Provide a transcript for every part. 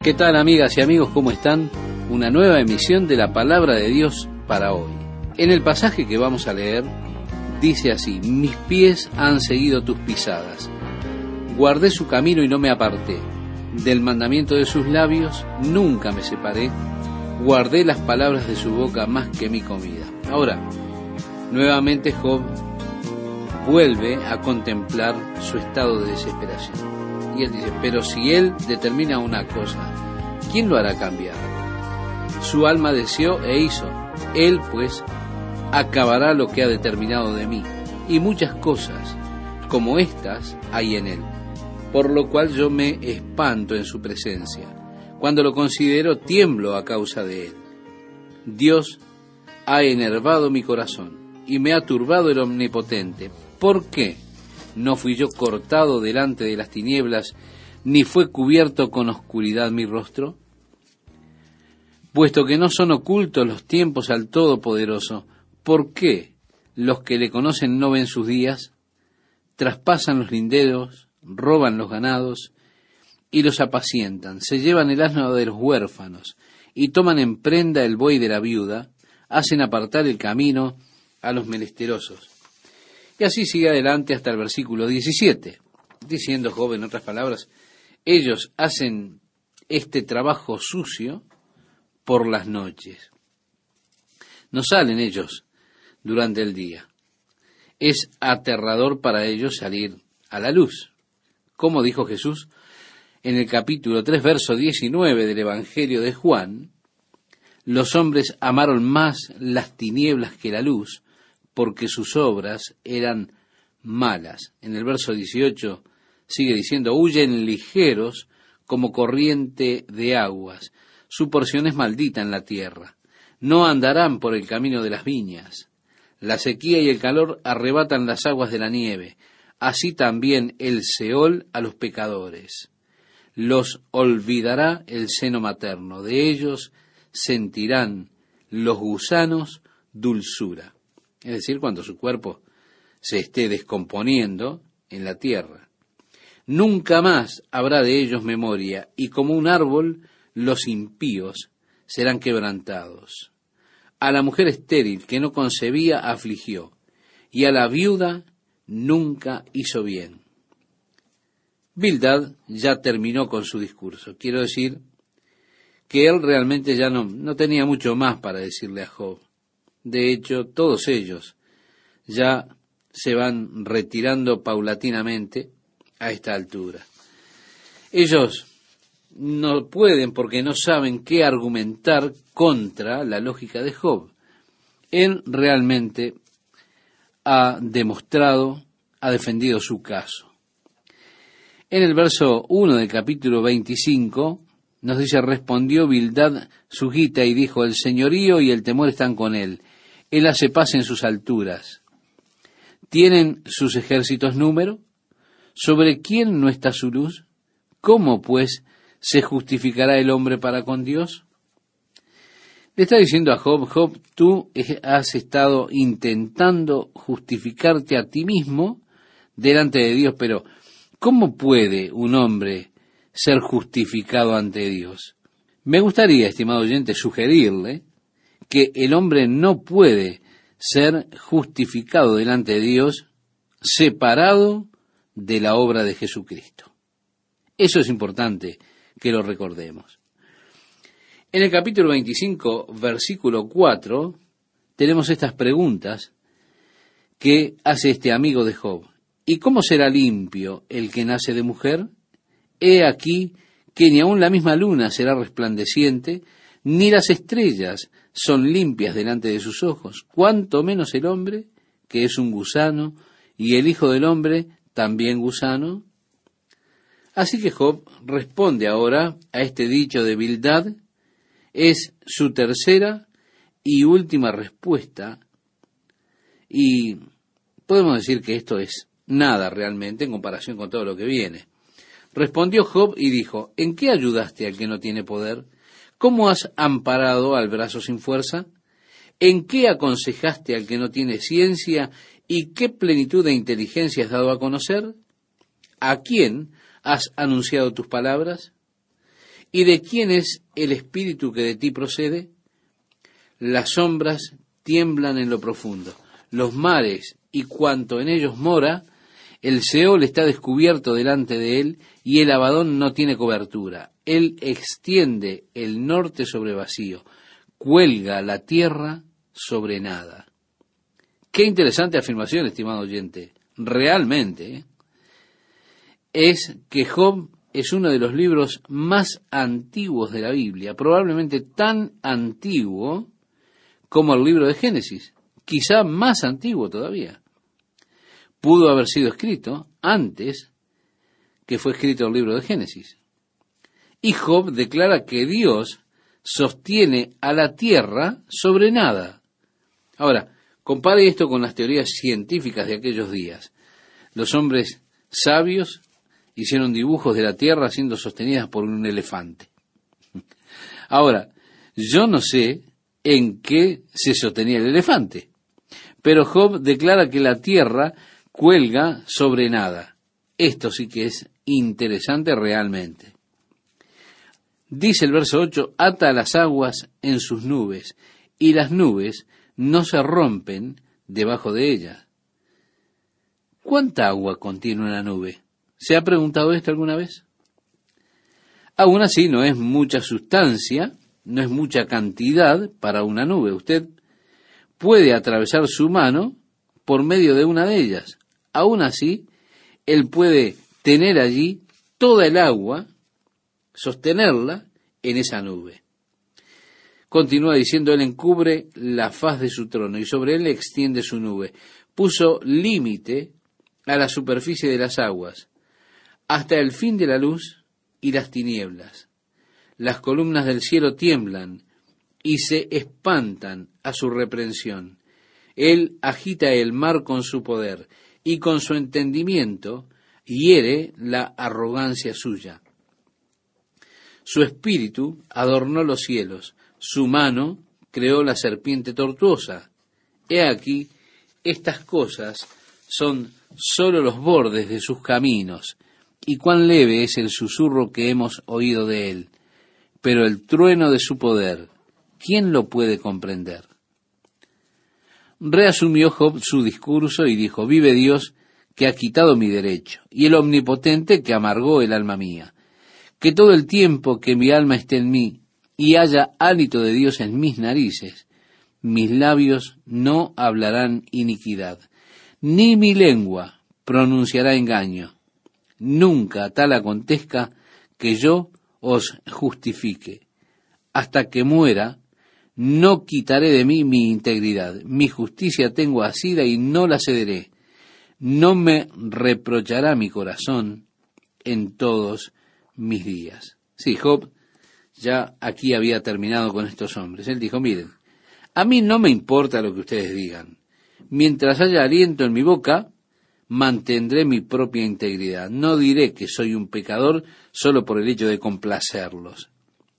¿Qué tal, amigas y amigos? ¿Cómo están? Una nueva emisión de la Palabra de Dios para hoy. En el pasaje que vamos a leer, dice así: mis pies han seguido tus pisadas. Guardé su camino y no me aparté. Del mandamiento de sus labios nunca me separé. Guardé las palabras de su boca más que mi comida. Ahora, nuevamente Job vuelve a contemplar su estado de desesperación. Y él dice, pero si él determina una cosa, ¿quién lo hará cambiar? Su alma deseó e hizo. Él, pues, acabará lo que ha determinado de mí. Y muchas cosas como estas hay en él, por lo cual yo me espanto en su presencia. Cuando lo considero, tiemblo a causa de él. Dios ha enervado mi corazón y me ha turbado el Omnipotente. ¿Por qué no fui yo cortado delante de las tinieblas, ni fue cubierto con oscuridad mi rostro? Puesto que no son ocultos los tiempos al Todopoderoso, ¿por qué los que le conocen no ven sus días? Traspasan los linderos, roban los ganados y los apacientan, se llevan el asno de los huérfanos y toman en prenda el buey de la viuda, hacen apartar el camino a los menesterosos. Y así sigue adelante hasta el versículo 17, diciendo Job, en otras palabras, ellos hacen este trabajo sucio por las noches. No salen ellos durante el día. Es aterrador para ellos salir a la luz. Como dijo Jesús en el capítulo 3, verso 19 del Evangelio de Juan, los hombres amaron más las tinieblas que la luz, porque sus obras eran malas. En el verso 18 sigue diciendo, huyen ligeros como corriente de aguas, su porción es maldita en la tierra, no andarán por el camino de las viñas, la sequía y el calor arrebatan las aguas de la nieve, así también el Seol a los pecadores. Los olvidará el seno materno, de ellos sentirán los gusanos dulzura. Es decir, cuando su cuerpo se esté descomponiendo en la tierra. Nunca más habrá de ellos memoria, y como un árbol, los impíos serán quebrantados. A la mujer estéril que no concebía afligió, y a la viuda nunca hizo bien. Bildad ya terminó con su discurso. Quiero decir que él realmente ya no tenía mucho más para decirle a Job. De hecho, todos ellos ya se van retirando paulatinamente a esta altura. Ellos no pueden porque no saben qué argumentar contra la lógica de Job. Él realmente ha demostrado, ha defendido su caso. En el verso 1 del capítulo 25 nos dice, respondió Bildad sugita y dijo, el señorío y el temor están con él. Él hace paz en sus alturas. ¿Tienen sus ejércitos número? ¿Sobre quién no está su luz? ¿Cómo, pues, se justificará el hombre para con Dios? Le está diciendo a Job, Job, tú has estado intentando justificarte a ti mismo delante de Dios, pero ¿cómo puede un hombre ser justificado ante Dios? Me gustaría, estimado oyente, sugerirle que el hombre no puede ser justificado delante de Dios separado de la obra de Jesucristo. Eso es importante que lo recordemos. En el capítulo 25, versículo 4, tenemos estas preguntas que hace este amigo de Job. ¿Y cómo será limpio el que nace de mujer? He aquí que ni aun la misma luna será resplandeciente, ni las estrellas son limpias delante de sus ojos, cuanto menos el hombre, que es un gusano, y el hijo del hombre, también gusano. Así que Job responde ahora a este dicho de Bildad, es su tercera y última respuesta, y podemos decir que esto es nada realmente en comparación con todo lo que viene. Respondió Job y dijo, ¿en qué ayudaste al que no tiene poder? ¿Cómo has amparado al brazo sin fuerza? ¿En qué aconsejaste al que no tiene ciencia? ¿Y qué plenitud de inteligencia has dado a conocer? ¿A quién has anunciado tus palabras? ¿Y de quién es el espíritu que de ti procede? Las sombras tiemblan en lo profundo, los mares y cuanto en ellos mora, el Seol está descubierto delante de él, y el Abadón no tiene cobertura. Él extiende el norte sobre vacío, cuelga la tierra sobre nada. Qué interesante afirmación, estimado oyente. Realmente, es que Job es uno de los libros más antiguos de la Biblia, probablemente tan antiguo como el libro de Génesis, quizá más antiguo todavía. Pudo haber sido escrito antes que fue escrito el libro de Génesis. Y Job declara que Dios sostiene a la tierra sobre nada. Ahora, compare esto con las teorías científicas de aquellos días. Los hombres sabios hicieron dibujos de la tierra siendo sostenidas por un elefante. Ahora, yo no sé en qué se sostenía el elefante, pero Job declara que la tierra cuelga sobre nada. Esto sí que es interesante realmente. Dice el verso 8, ata las aguas en sus nubes, y las nubes no se rompen debajo de ellas. ¿Cuánta agua contiene una nube? ¿Se ha preguntado esto alguna vez? Aún así, no es mucha sustancia, no es mucha cantidad para una nube. Usted puede atravesar su mano por medio de una de ellas. Aún así, él puede tener allí toda el agua, sostenerla en esa nube. Continúa diciendo, él encubre la faz de su trono y sobre él extiende su nube. Puso límite a la superficie de las aguas, hasta el fin de la luz y las tinieblas. Las columnas del cielo tiemblan y se espantan a su reprensión. Él agita el mar con su poder y con su entendimiento hiere la arrogancia suya. Su espíritu adornó los cielos, su mano creó la serpiente tortuosa. He aquí, estas cosas son sólo los bordes de sus caminos, y cuán leve es el susurro que hemos oído de él. Pero el trueno de su poder, ¿quién lo puede comprender? Reasumió Job su discurso y dijo, vive Dios que ha quitado mi derecho, y el Omnipotente que amargó el alma mía. Que todo el tiempo que mi alma esté en mí, y haya hálito de Dios en mis narices, mis labios no hablarán iniquidad, ni mi lengua pronunciará engaño. Nunca tal acontezca que yo os justifique. Hasta que muera, no quitaré de mí mi integridad. Mi justicia tengo asida y no la cederé. No me reprochará mi corazón en todos mis días. Sí, Job ya aquí había terminado con estos hombres. Él dijo, miren, a mí no me importa lo que ustedes digan. Mientras haya aliento en mi boca, mantendré mi propia integridad. No diré que soy un pecador solo por el hecho de complacerlos.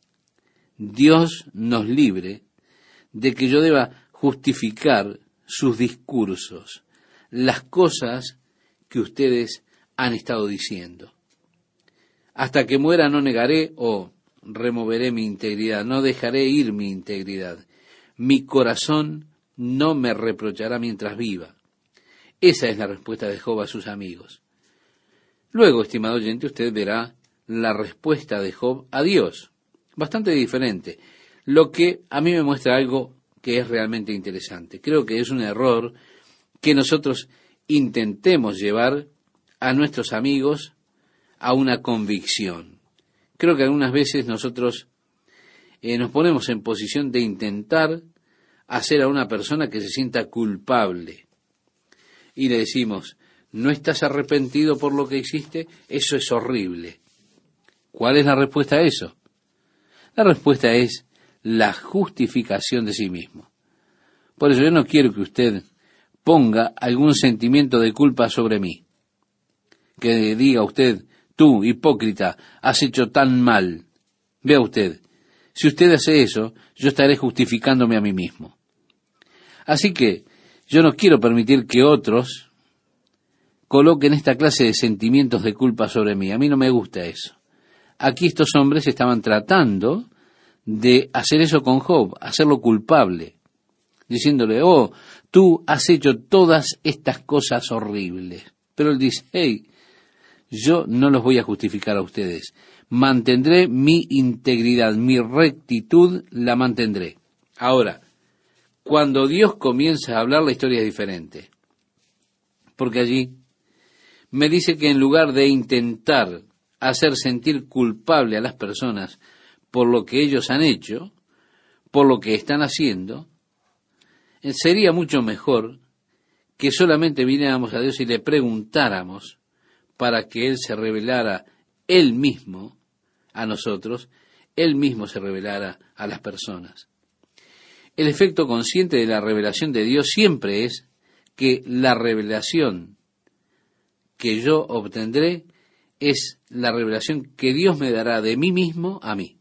Dios nos libre de que yo deba justificar sus discursos, las cosas que ustedes han estado diciendo. Hasta que muera no negaré o removeré mi integridad, no dejaré ir mi integridad. Mi corazón no me reprochará mientras viva. Esa es la respuesta de Job a sus amigos. Luego, estimado oyente, usted verá la respuesta de Job a Dios, bastante diferente, lo que a mí me muestra algo que es realmente interesante. Creo que es un error que nosotros intentemos llevar a nuestros amigos a una convicción. Creo que algunas veces nosotros nos ponemos en posición de intentar hacer a una persona que se sienta culpable. Y le decimos, ¿no estás arrepentido por lo que hiciste? Eso es horrible. ¿Cuál es la respuesta a eso? La respuesta es la justificación de sí mismo. Por eso yo no quiero que usted ponga algún sentimiento de culpa sobre mí. Que diga usted, tú, hipócrita, has hecho tan mal. Vea usted, si usted hace eso, yo estaré justificándome a mí mismo. Así que yo no quiero permitir que otros coloquen esta clase de sentimientos de culpa sobre mí. A mí no me gusta eso. Aquí estos hombres estaban tratando de hacer eso con Job, hacerlo culpable, diciéndole, oh, tú has hecho todas estas cosas horribles. Pero él dice, hey, yo no los voy a justificar a ustedes. Mantendré mi integridad, mi rectitud la mantendré. Ahora, cuando Dios comienza a hablar, la historia es diferente. Porque allí me dice que en lugar de intentar hacer sentir culpable a las personas por lo que ellos han hecho, por lo que están haciendo, sería mucho mejor que solamente viniéramos a Dios y le preguntáramos para que Él se revelara Él mismo a nosotros, Él mismo se revelara a las personas. El efecto consciente de la revelación de Dios siempre es que la revelación que yo obtendré es la revelación que Dios me dará de mí mismo a mí.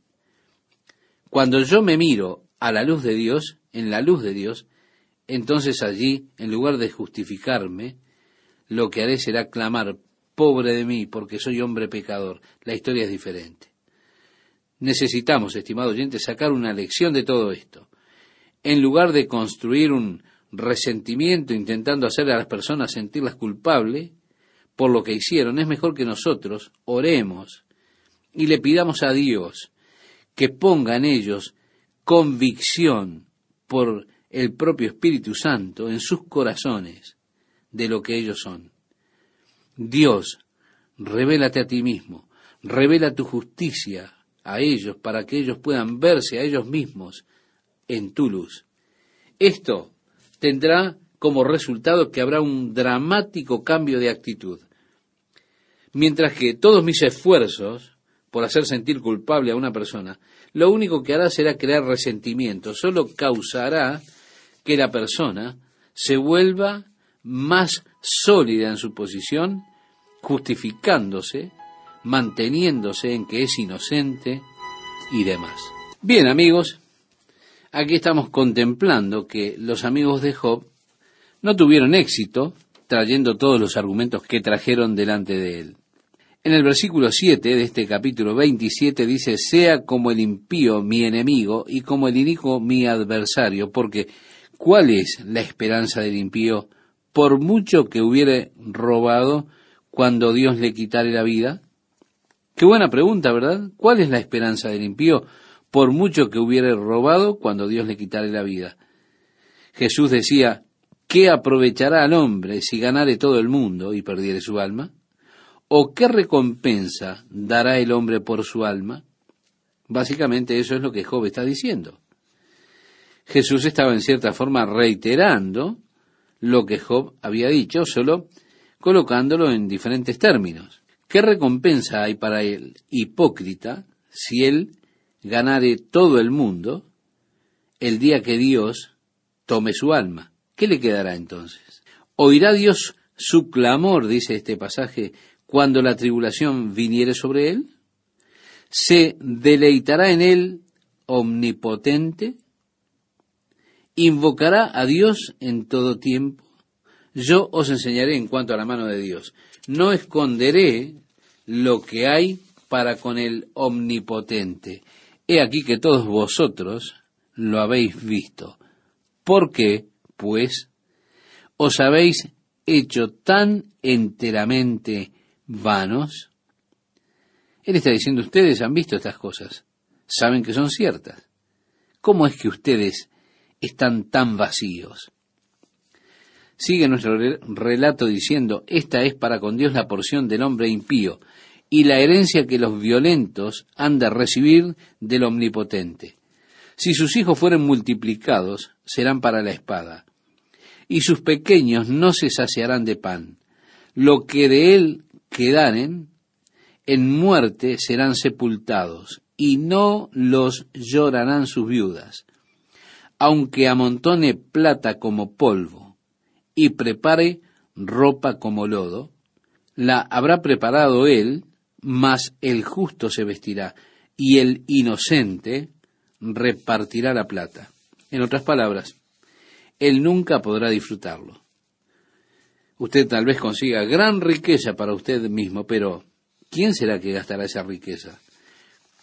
Cuando yo me miro a la luz de Dios, en la luz de Dios, entonces allí, en lugar de justificarme, lo que haré será clamar, pobre de mí, porque soy hombre pecador. La historia es diferente. Necesitamos, estimado oyente, sacar una lección de todo esto. En lugar de construir un resentimiento intentando hacer a las personas sentirlas culpables por lo que hicieron, es mejor que nosotros oremos y le pidamos a Dios que ponga en ellos convicción por el propio Espíritu Santo en sus corazones de lo que ellos son. Dios, revélate a ti mismo, revela tu justicia a ellos para que ellos puedan verse a ellos mismos en tu luz. Esto tendrá como resultado que habrá un dramático cambio de actitud. Mientras que todos mis esfuerzos por hacer sentir culpable a una persona, lo único que hará será crear resentimiento, solo causará que la persona se vuelva más sólida en su posición, justificándose, manteniéndose en que es inocente y demás. Bien, amigos, aquí estamos contemplando que los amigos de Job no tuvieron éxito trayendo todos los argumentos que trajeron delante de él. En el versículo 7 de este capítulo 27 dice, sea como el impío mi enemigo y como el inicuo mi adversario, porque ¿cuál es la esperanza del impío por mucho que hubiere robado cuando Dios le quitare la vida? Qué buena pregunta, ¿verdad? ¿Cuál es la esperanza del impío por mucho que hubiere robado cuando Dios le quitare la vida? Jesús decía, ¿qué aprovechará al hombre si ganare todo el mundo y perdiere su alma? ¿O qué recompensa dará el hombre por su alma? Básicamente eso es lo que Job está diciendo. Jesús estaba en cierta forma reiterando lo que Job había dicho, solo colocándolo en diferentes términos. ¿Qué recompensa hay para el hipócrita si él ganare todo el mundo el día que Dios tome su alma? ¿Qué le quedará entonces? ¿Oirá Dios su clamor, dice este pasaje, cuando la tribulación viniere sobre él? ¿Se deleitará en él omnipotente? ¿Invocará a Dios en todo tiempo? Yo os enseñaré en cuanto a la mano de Dios. No esconderé lo que hay para con el omnipotente. He aquí que todos vosotros lo habéis visto. ¿Por qué, pues, os habéis hecho tan enteramente vanos? Él está diciendo, ustedes han visto estas cosas, saben que son ciertas. ¿Cómo es que ustedes están tan vacíos? Sigue nuestro relato diciendo, esta es para con Dios la porción del hombre impío y la herencia que los violentos han de recibir del omnipotente. Si sus hijos fueren multiplicados, serán para la espada, y sus pequeños no se saciarán de pan. Lo que de él quedaren, en muerte serán sepultados, y no los llorarán sus viudas. Aunque amontone plata como polvo, y prepare ropa como lodo, la habrá preparado él, mas el justo se vestirá, y el inocente repartirá la plata. En otras palabras, él nunca podrá disfrutarlo. Usted tal vez consiga gran riqueza para usted mismo, pero ¿quién será que gastará esa riqueza?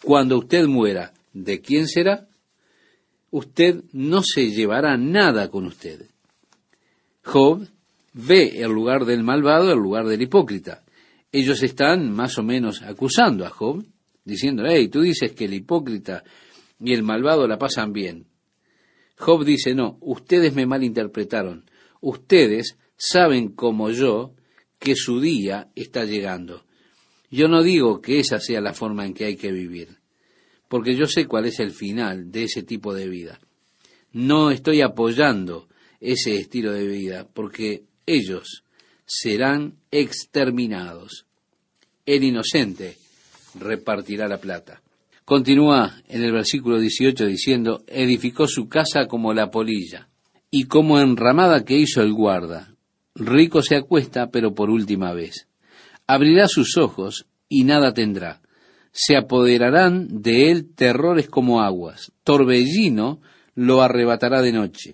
Cuando usted muera, ¿de quién será? Usted no se llevará nada con usted. Job ve el lugar del malvado, el lugar del hipócrita. Ellos están más o menos acusando a Job, diciendo, hey, tú dices que el hipócrita y el malvado la pasan bien. Job dice, no, ustedes me malinterpretaron. Ustedes saben como yo que su día está llegando. Yo no digo que esa sea la forma en que hay que vivir, porque yo sé cuál es el final de ese tipo de vida. No estoy apoyando ese estilo de vida, porque ellos serán exterminados. El inocente repartirá la plata. Continúa en el versículo 18 diciendo, edificó su casa como la polilla, y como enramada que hizo el guarda. Rico se acuesta, pero por última vez. Abrirá sus ojos y nada tendrá. Se apoderarán de él terrores como aguas. Torbellino lo arrebatará de noche.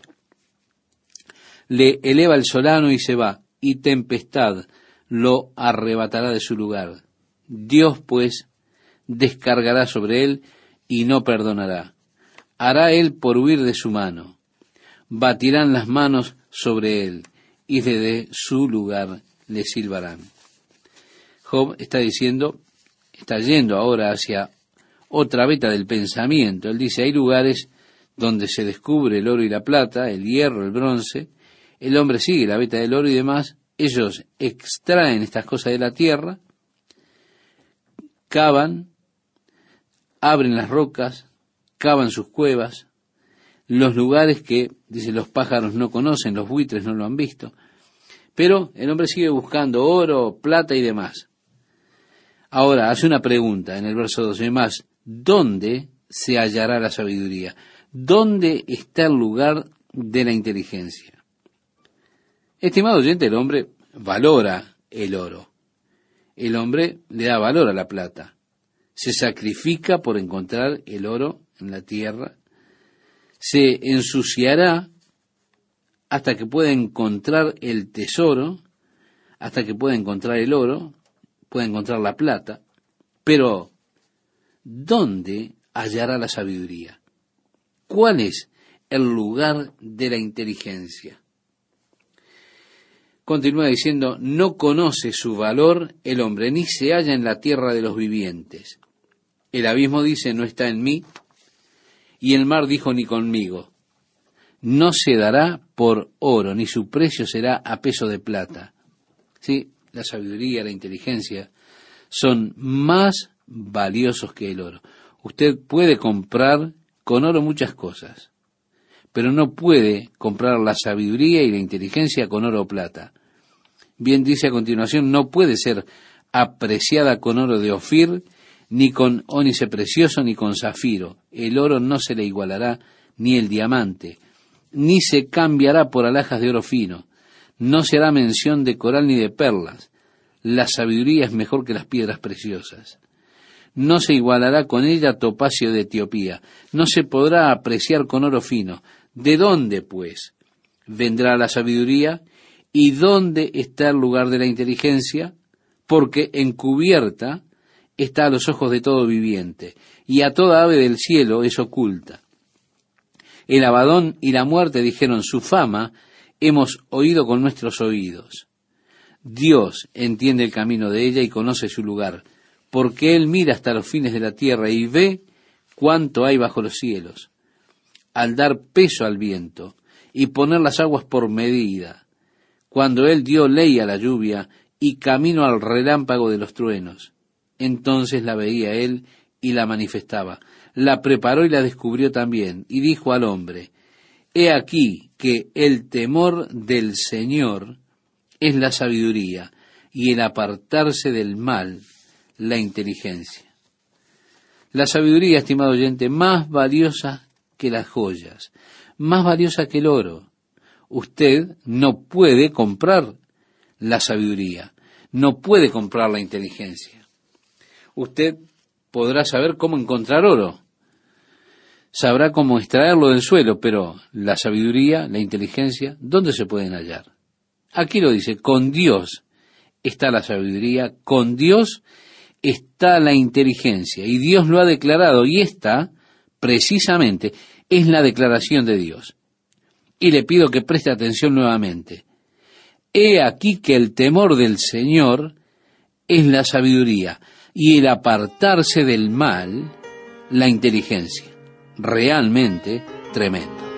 Le eleva el solano y se va, y tempestad lo arrebatará de su lugar. Dios, pues, descargará sobre él y no perdonará. Hará él por huir de su mano. Batirán las manos sobre él y desde su lugar le silbarán. Job está diciendo, está yendo ahora hacia otra veta del pensamiento. Él dice, hay lugares donde se descubre el oro y la plata, el hierro, el bronce. El hombre sigue la veta del oro y demás. Ellos extraen estas cosas de la tierra, cavan, abren las rocas, cavan sus cuevas, los lugares que, dicen, los pájaros no conocen, los buitres no lo han visto. Pero el hombre sigue buscando oro, plata y demás. Ahora, hace una pregunta en el verso 12 más, ¿dónde se hallará la sabiduría? ¿Dónde está el lugar de la inteligencia? Estimado oyente, el hombre valora el oro. El hombre le da valor a la plata. Se sacrifica por encontrar el oro en la tierra. Se ensuciará hasta que pueda encontrar el tesoro, hasta que pueda encontrar el oro, pueda encontrar la plata. Pero, ¿dónde hallará la sabiduría? ¿Cuál es el lugar de la inteligencia? Continúa diciendo, no conoce su valor el hombre, ni se halla en la tierra de los vivientes. El abismo dice, no está en mí, y el mar dijo, ni conmigo. No se dará por oro, ni su precio será a peso de plata. Sí, la sabiduría, la inteligencia, son más valiosos que el oro. Usted puede comprar con oro muchas cosas, pero no puede comprar la sabiduría y la inteligencia con oro o plata. Bien dice a continuación, no puede ser apreciada con oro de Ofir, ni con ónice precioso, ni con zafiro. El oro no se le igualará, ni el diamante, ni se cambiará por alhajas de oro fino. No se hará mención de coral ni de perlas. La sabiduría es mejor que las piedras preciosas. No se igualará con ella topacio de Etiopía. No se podrá apreciar con oro fino. ¿De dónde, pues, vendrá la sabiduría? ¿Y dónde está el lugar de la inteligencia? Porque encubierta está a los ojos de todo viviente, y a toda ave del cielo es oculta. El Abadón y la muerte dijeron, su fama hemos oído con nuestros oídos. Dios entiende el camino de ella y conoce su lugar, porque Él mira hasta los fines de la tierra y ve cuánto hay bajo los cielos. Al dar peso al viento y poner las aguas por medida, cuando Él dio ley a la lluvia y camino al relámpago de los truenos, entonces la veía Él y la manifestaba. La preparó y la descubrió también, y dijo al hombre, he aquí que el temor del Señor es la sabiduría, y el apartarse del mal, la inteligencia. La sabiduría, estimado oyente, más valiosa que las joyas, más valiosa que el oro. Usted no puede comprar la sabiduría, no puede comprar la inteligencia. Usted podrá saber cómo encontrar oro, sabrá cómo extraerlo del suelo, pero la sabiduría, la inteligencia, ¿dónde se pueden hallar? Aquí lo dice, con Dios está la sabiduría, con Dios está la inteligencia, y Dios lo ha declarado, y esta, precisamente, es la declaración de Dios. Y le pido que preste atención nuevamente. He aquí que el temor del Señor es la sabiduría, y el apartarse del mal, la inteligencia. Realmente tremendo.